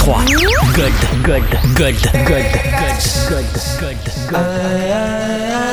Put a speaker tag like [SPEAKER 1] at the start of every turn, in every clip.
[SPEAKER 1] 103. Good, good, good, good, good, good, good, good.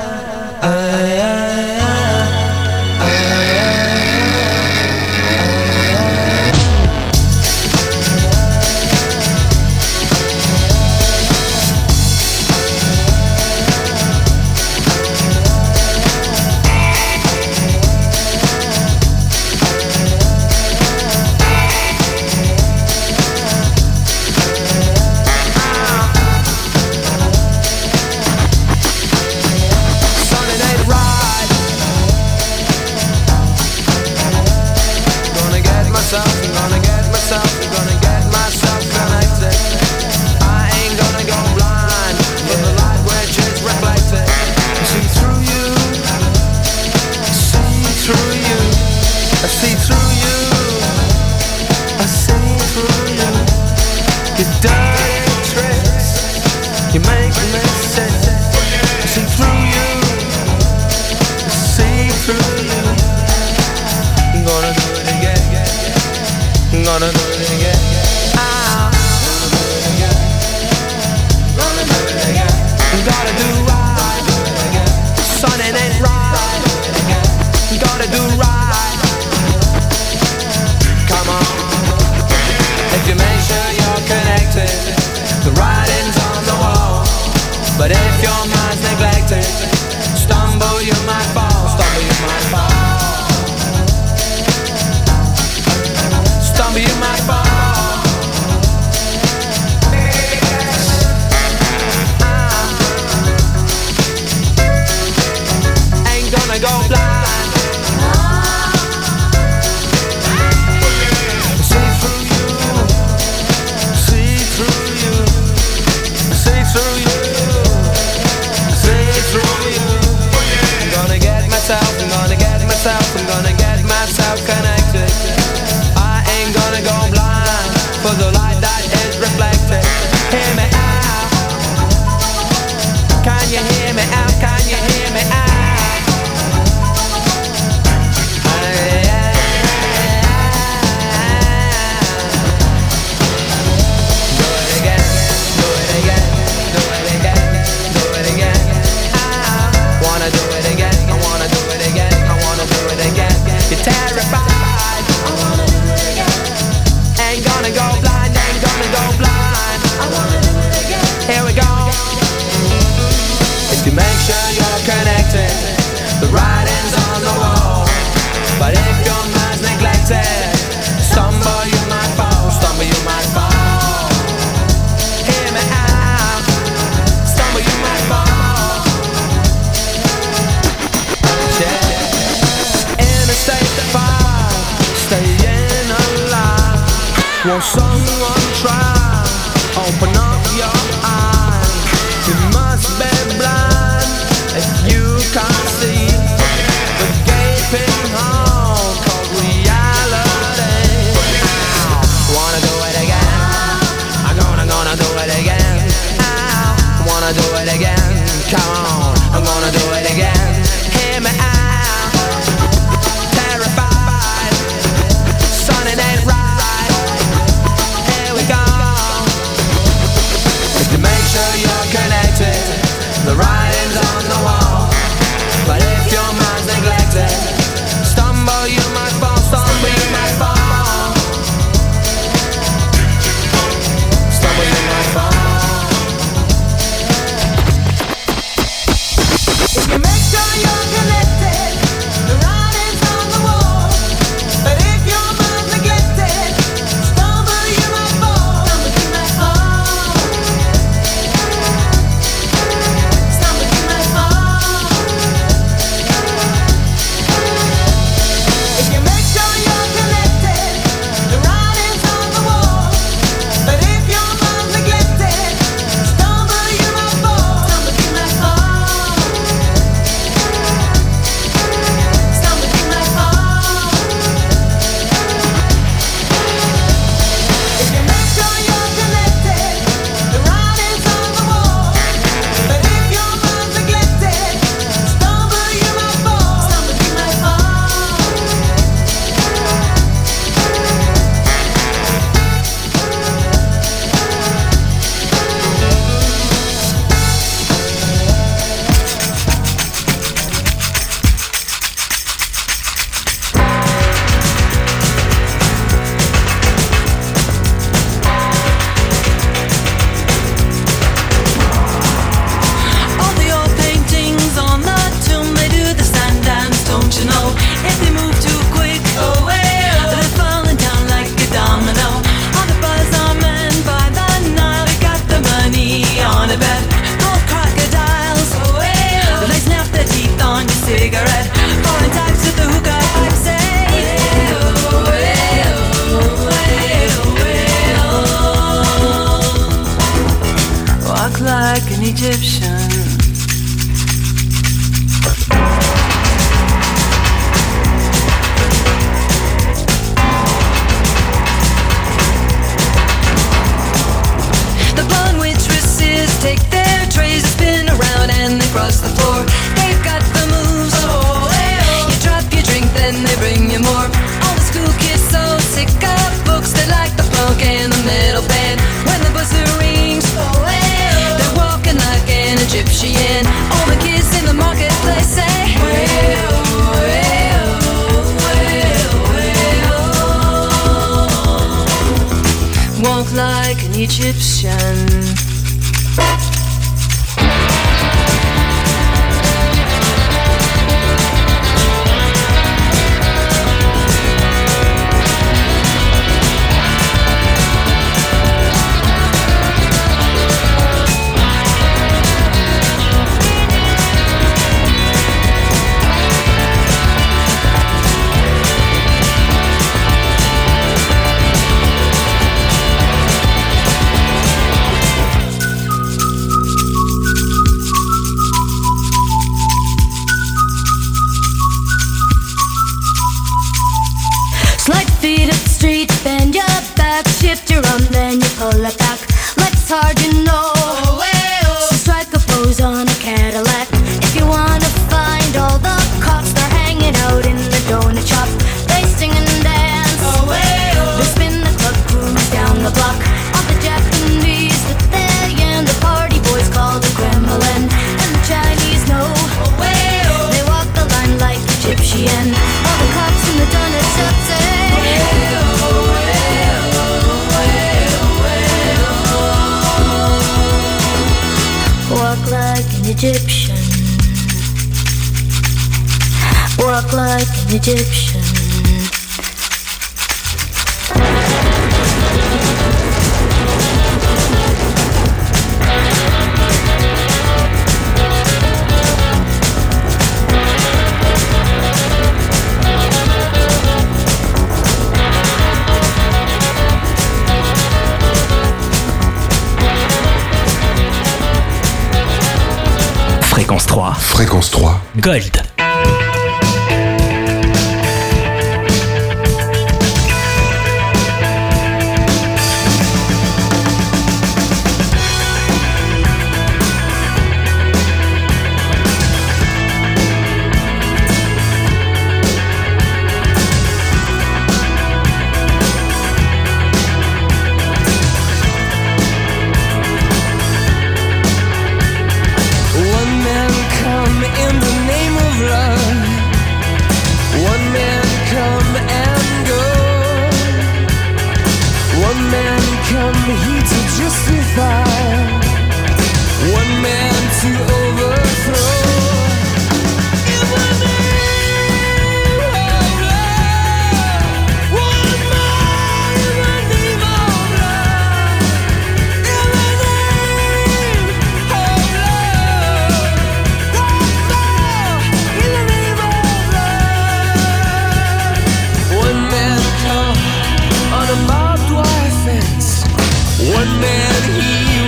[SPEAKER 2] Won't someone try? Open up your eyes. You must be blind if you can't see the gaping hole called reality. Wanna do it again? I'm gonna do it again. I wanna do it again. Come on, I'm gonna do it again. Hear me out. Terrified, sun it ain't right. Here we go.
[SPEAKER 3] Egyptian. The blonde waitresses take their trays and spin around and they cross the floor. They've got the moves. You drop your drink, then they bring you more. All the school kids so sick of books, they like the funk and the metal band. When the buzzer rings, they're walking like an Egyptian. All the kids in the marketplace say, walk like an Egyptian.
[SPEAKER 4] Slide feet up the street, bend your back, shift your arm, then you pull it back. Life's hard, you know. So strike a pose on a Cadillac. If you wanna find all the cops, they're hanging out in the donut shop. They sing and dance. They spin the club, cruise down the block. All the Japanese that they and the party boys call the Kremlin. And the Chinese know. They walk the line like Egyptian. All the cops in the donut shop say, walk like an Egyptian. Walk like an Egyptian.
[SPEAKER 1] Fréquence 3.
[SPEAKER 5] Fréquence 3.
[SPEAKER 1] Gold.
[SPEAKER 2] One man, he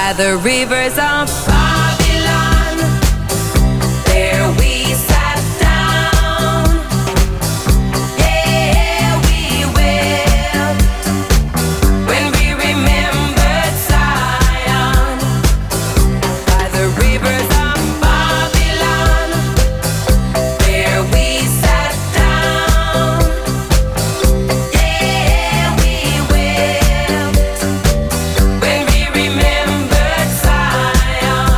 [SPEAKER 3] by the rivers of Babylon. There we sat down. Yeah, we wept when we remembered Zion. By the rivers of Babylon, there we sat down. Yeah, we wept when we remembered Zion.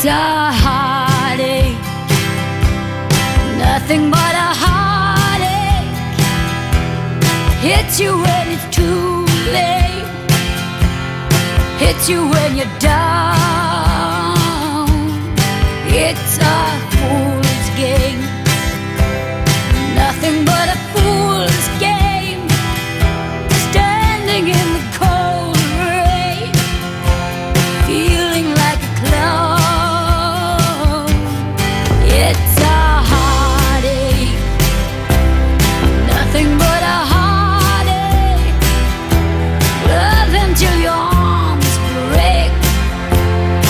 [SPEAKER 4] It's a heartache, nothing but a heartache. Hits you when it's too late, hits you when you're down. It's a fool's game, nothing but a fool's game. Standing in the cold rain, feeling like a clown. It's a heartache, nothing but a heartache. Love until your arms break,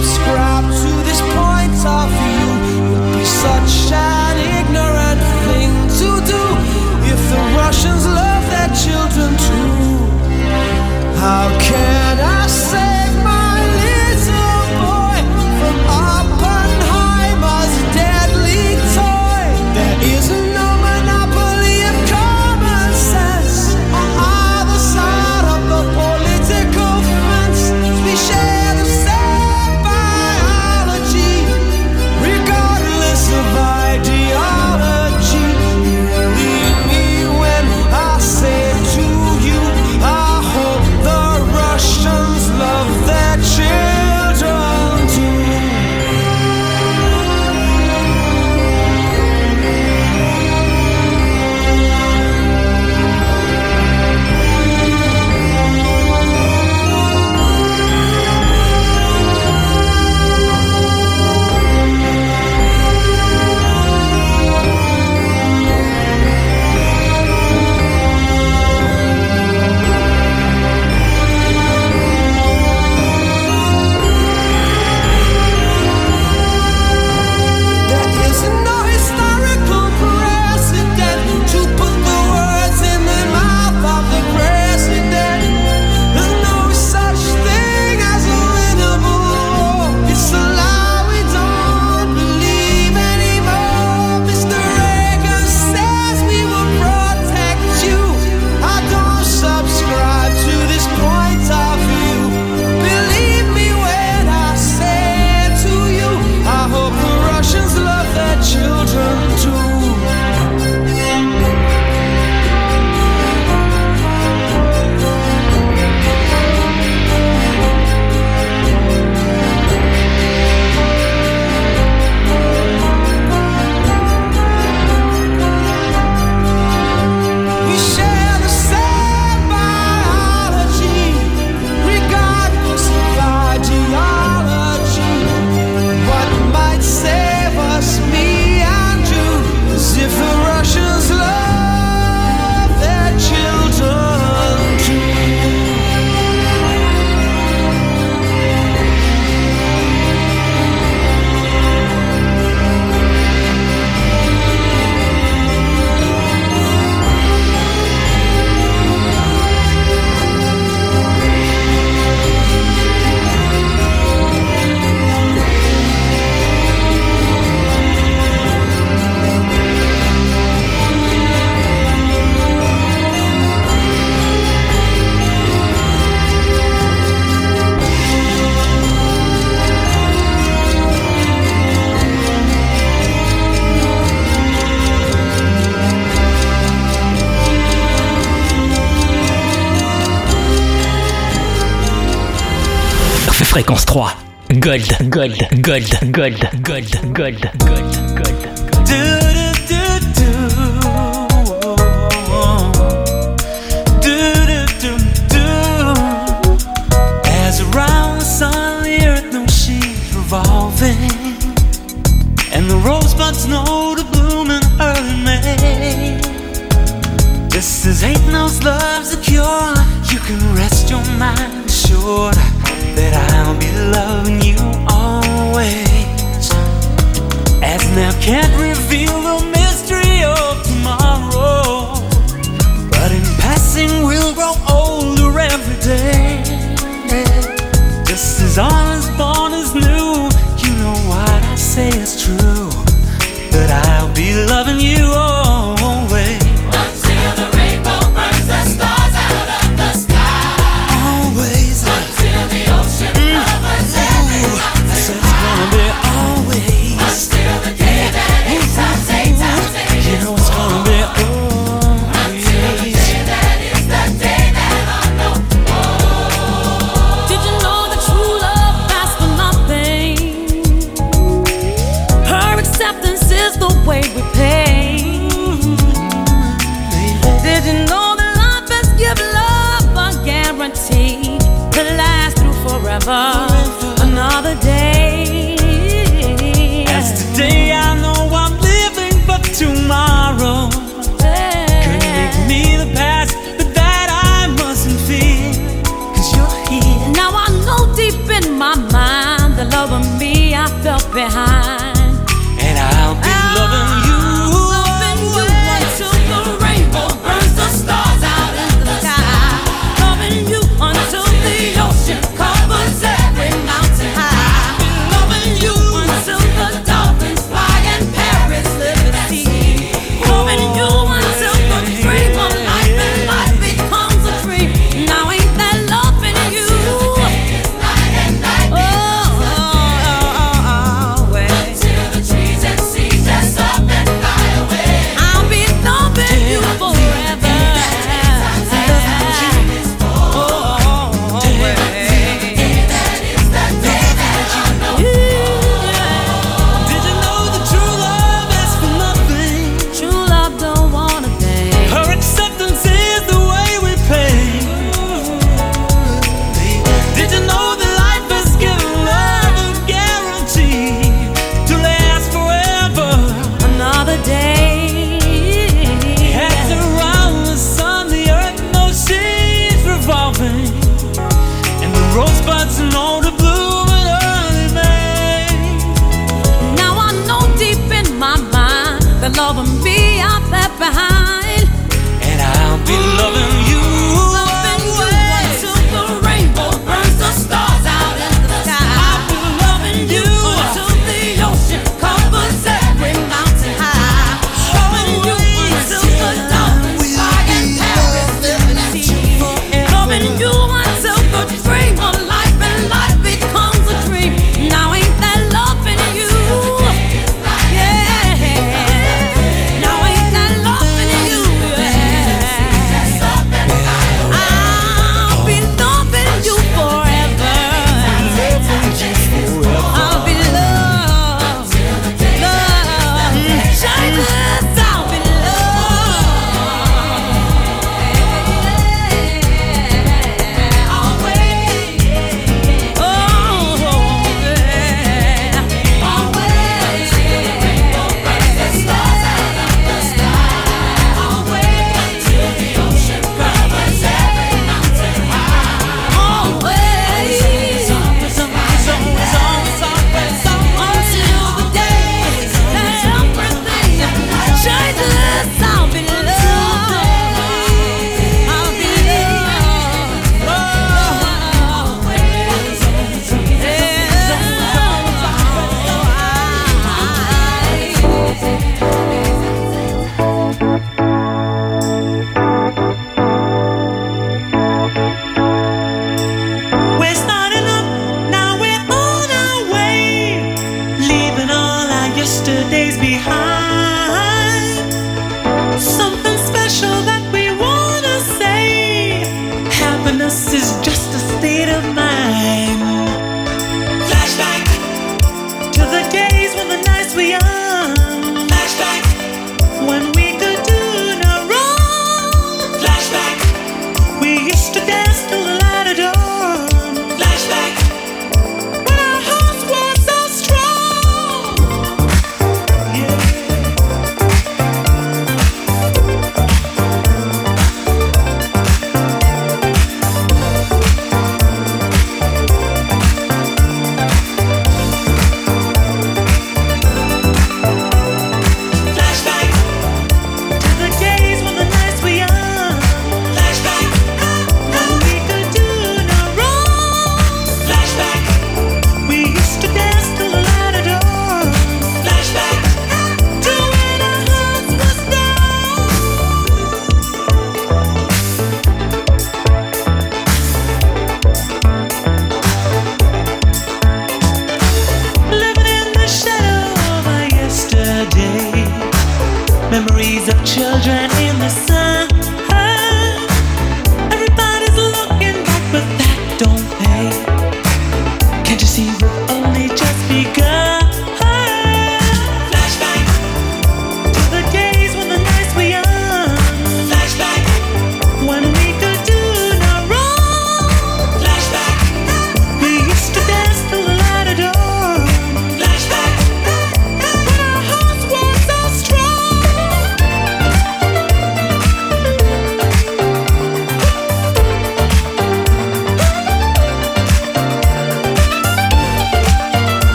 [SPEAKER 2] subscribe to this point of view, it would be such an ignorant thing to do. If the Russians love their children too, how can I save my little boy from Oppenheimer's deadly toy? There is no monopoly of common sense on either side of the political fence. We share the same biology, regardless of ideology. Believe me when I say to you, I hope the Russians love their children too. There is no historical precedent to put the words in the mouth of the president. There's no such thing as a winnable war. It's a lie we don't believe anymore. Mr. Reagan says we will protect you. I don't subscribe to this point of view. Believe me when I say to you, I hope the Russians love their children too. We share the same biology, regardless of ideology. What might save us, me and you, is if the Russians love their children too.
[SPEAKER 1] Fréquence 3. Gold, gold, gold, gold, gold, gold, gold, gold.
[SPEAKER 5] As around the sun, the earth knows she's revolving, and the rosebuds know to bloom in early May. Just as hate knows love's a cure, you can rest your mind assured that I'll be loving you always. As now can't reveal the mystery of tomorrow, but in passing we'll grow older every day. Just as all is born is new, you know what I say is true, that I'll be loving you always.
[SPEAKER 6] Until the rainbow burns the stars out of the sky.
[SPEAKER 5] Always.
[SPEAKER 6] Until the ocean covers every mountain.
[SPEAKER 5] So it's gonna be always.
[SPEAKER 6] Until the day that eight times eight times eight
[SPEAKER 5] You
[SPEAKER 6] is
[SPEAKER 5] know it's gonna be always.
[SPEAKER 6] Until the day that is the day that I know.
[SPEAKER 3] Did you know that true love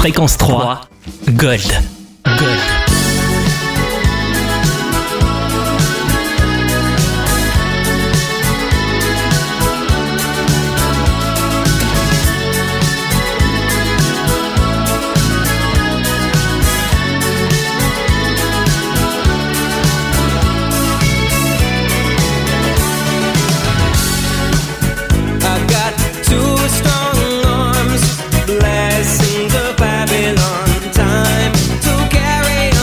[SPEAKER 1] Fréquence 3, Gold. Gold.
[SPEAKER 2] Blessings of Babylon, time to carry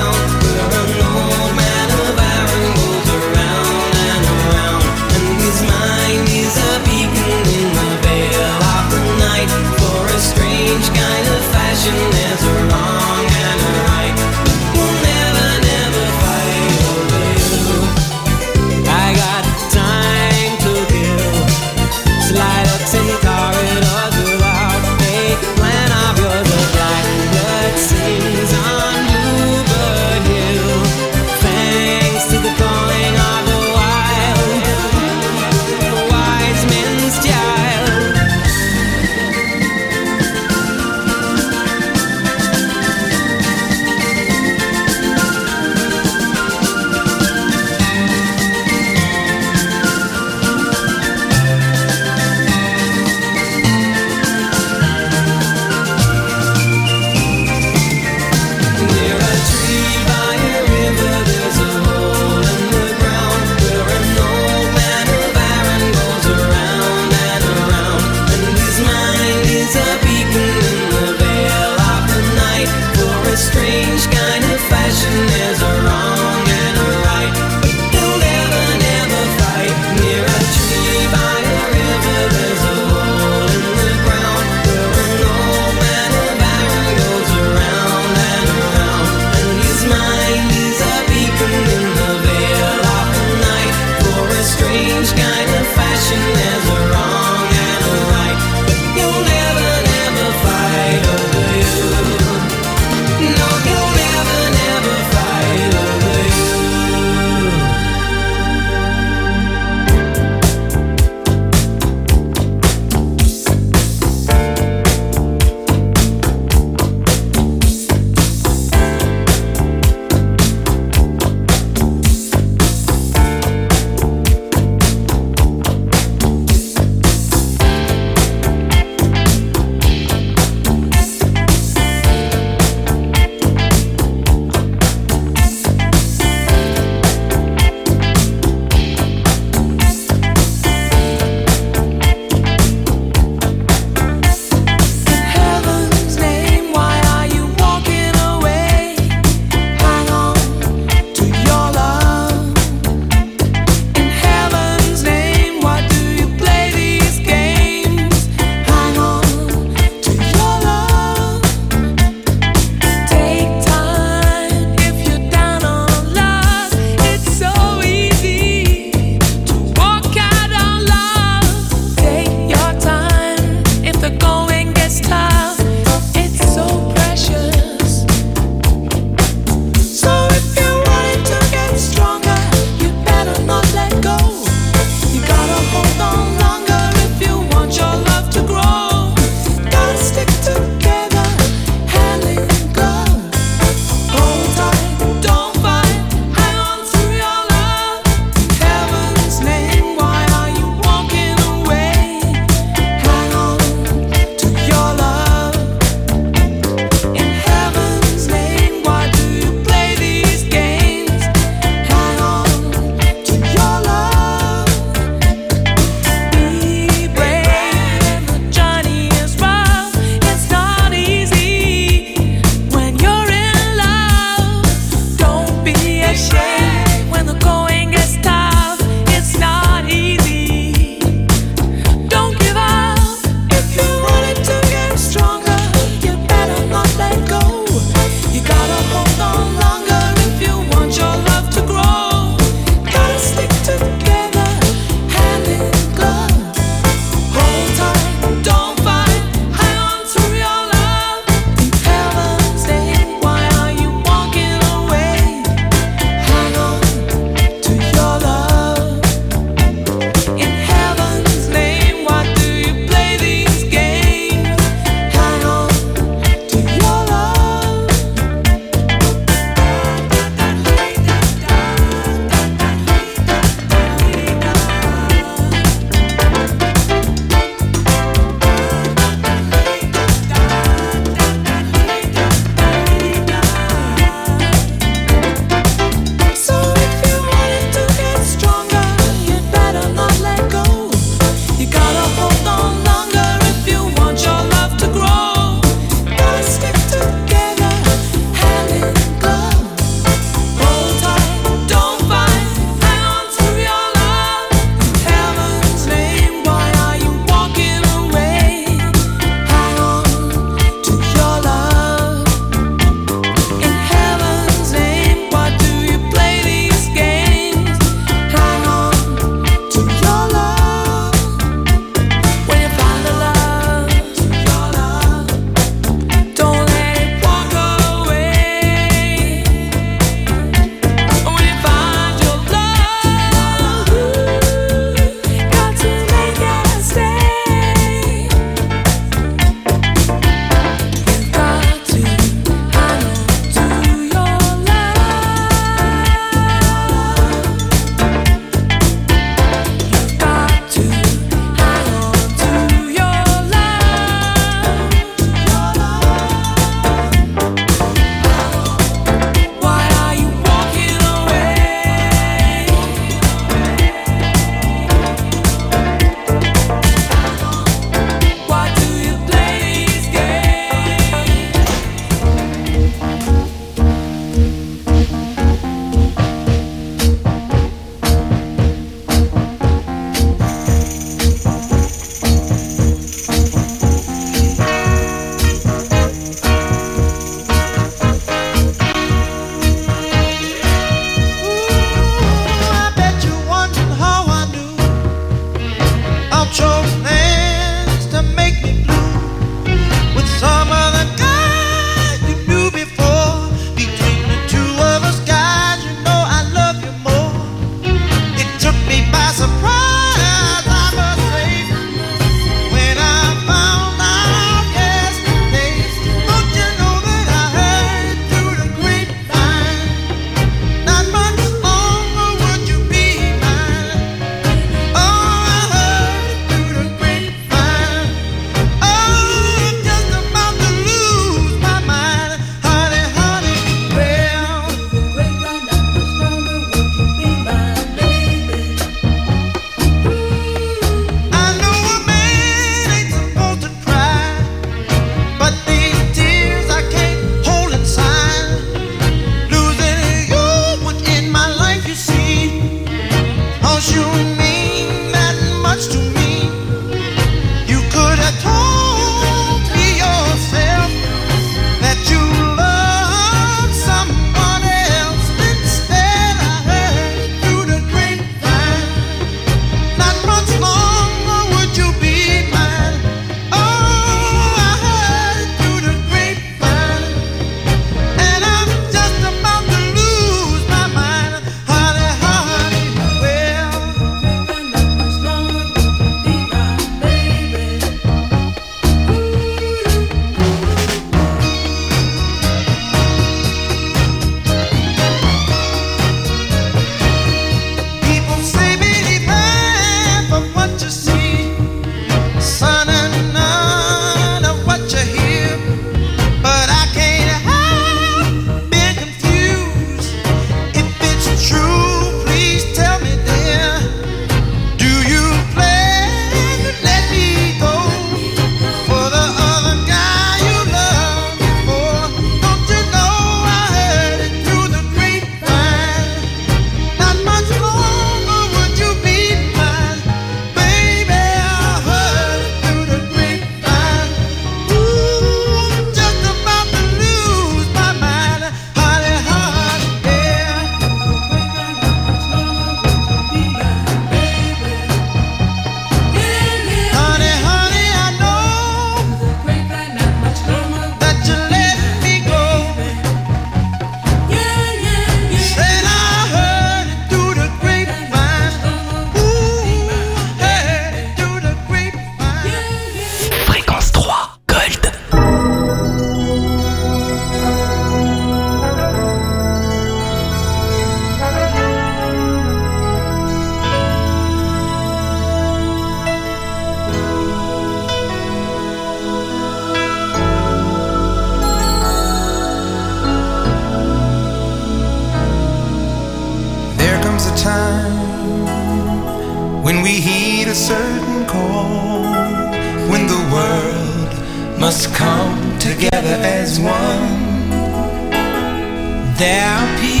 [SPEAKER 2] when we heed a certain call, when the world must come together as one. There are people